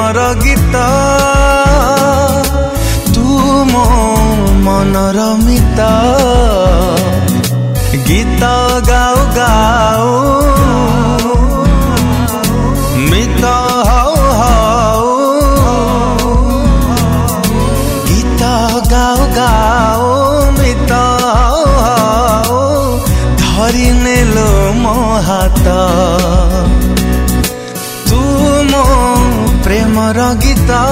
गीत तू मो मनर मित गीत गाओ गाओ मित हाओ हाओ गीत गाओ गाओ मित हाओ हाओ धरी नेलो मो हाथ तू मो प्रेमर गीत